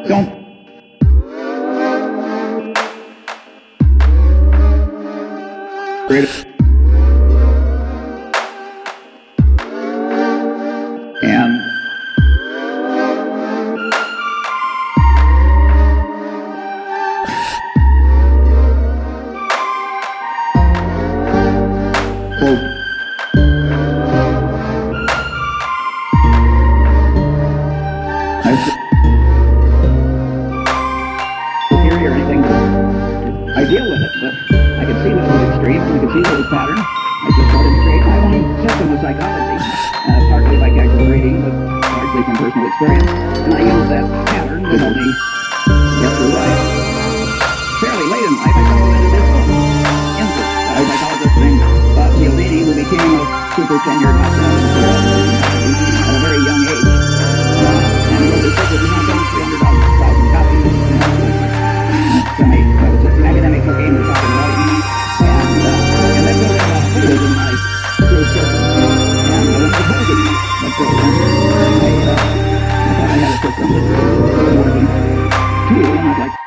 Don't. Great. And quote. Theory or anything, but I deal with it, but I could see that it was extreme, I could see that it was pattern. I just started to create my own system of psychology, partly by casual reading, but largely from personal experience, and I used that pattern to help me get through life. Fairly late in life, I fell into this insert by a psychologist named Bob Cialdini, who became a super tenured at a very young age. And he wrote this book, which is now selling 300,000 copies. From an academic book aimed at talking about it. And that really was in my career system. And when I proposed that program, I thought I had a system that was more than two, and I'd like.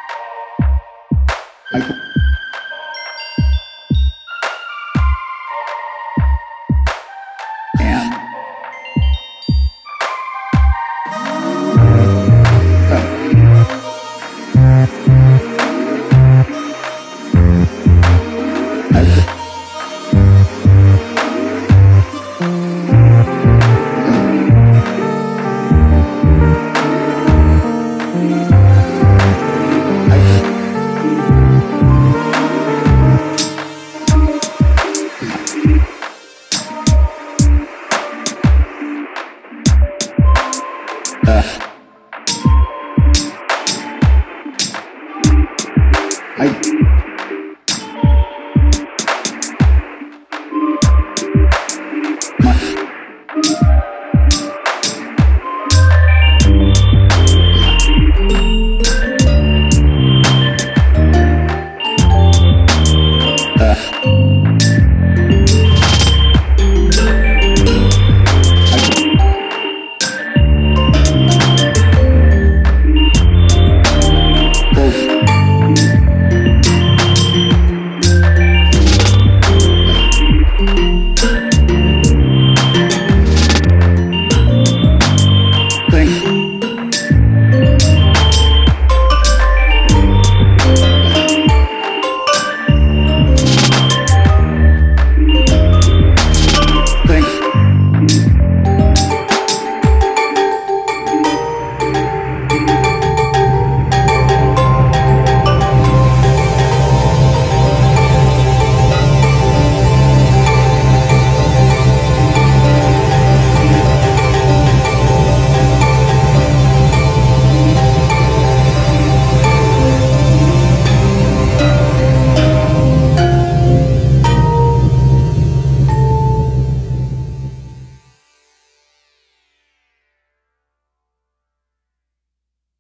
I